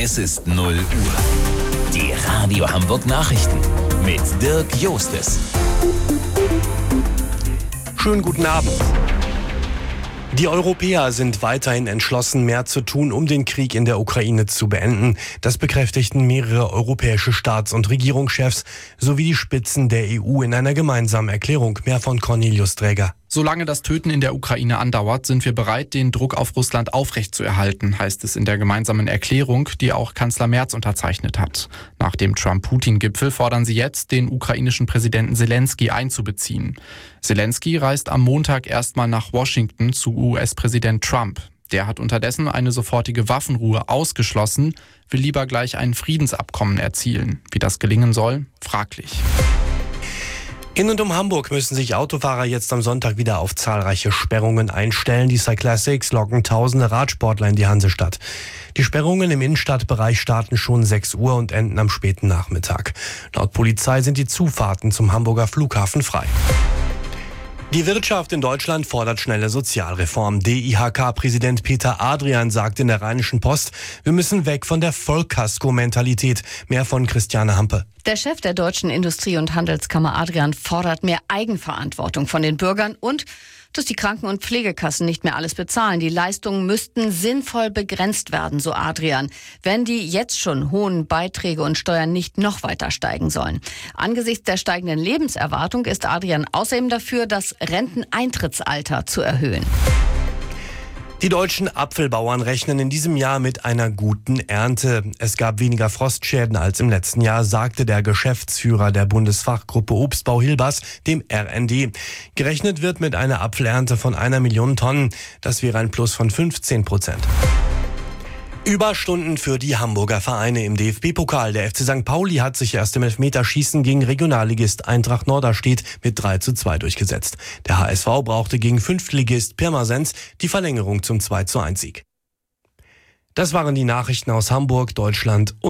Es ist 0 Uhr. Die Radio Hamburg Nachrichten mit Dirk Jostes. Schönen guten Abend. Die Europäer sind weiterhin entschlossen, mehr zu tun, um den Krieg in der Ukraine zu beenden. Das bekräftigten mehrere europäische Staats- und Regierungschefs sowie die Spitzen der EU in einer gemeinsamen Erklärung. Mehr von Cornelius Dräger. Solange das Töten in der Ukraine andauert, sind wir bereit, den Druck auf Russland aufrechtzuerhalten, heißt es in der gemeinsamen Erklärung, die auch Kanzler Merz unterzeichnet hat. Nach dem Trump-Putin-Gipfel fordern sie jetzt, den ukrainischen Präsidenten Zelensky einzubeziehen. Zelensky reist am Montag erstmal nach Washington zu US-Präsident Trump. Der hat unterdessen eine sofortige Waffenruhe ausgeschlossen, will lieber gleich ein Friedensabkommen erzielen. Wie das gelingen soll, fraglich. In und um Hamburg müssen sich Autofahrer jetzt am Sonntag wieder auf zahlreiche Sperrungen einstellen. Die Cyclassics locken tausende Radsportler in die Hansestadt. Die Sperrungen im Innenstadtbereich starten schon 6 Uhr und enden am späten Nachmittag. Laut Polizei sind die Zufahrten zum Hamburger Flughafen frei. Die Wirtschaft in Deutschland fordert schnelle Sozialreform. DIHK-Präsident Peter Adrian sagt in der Rheinischen Post, wir müssen weg von der Vollkasko-Mentalität. Mehr von Christiane Hampe. Der Chef der Deutschen Industrie- und Handelskammer Adrian fordert mehr Eigenverantwortung von den Bürgern und dass die Kranken- und Pflegekassen nicht mehr alles bezahlen. Die Leistungen müssten sinnvoll begrenzt werden, so Adrian, wenn die jetzt schon hohen Beiträge und Steuern nicht noch weiter steigen sollen. Angesichts der steigenden Lebenserwartung ist Adrian außerdem dafür, das Renteneintrittsalter zu erhöhen. Die deutschen Apfelbauern rechnen in diesem Jahr mit einer guten Ernte. Es gab weniger Frostschäden als im letzten Jahr, sagte der Geschäftsführer der Bundesfachgruppe Obstbau Hilbers, dem RND. Gerechnet wird mit einer Apfelernte von 1 Million Tonnen. Das wäre ein Plus von 15%. Überstunden für die Hamburger Vereine im DFB-Pokal. Der FC St. Pauli hat sich erst im Elfmeterschießen gegen Regionalligist Eintracht Norderstedt mit 3:2 durchgesetzt. Der HSV brauchte gegen Fünftligist Pirmasens die Verlängerung zum 2:1 Sieg. Das waren die Nachrichten aus Hamburg, Deutschland und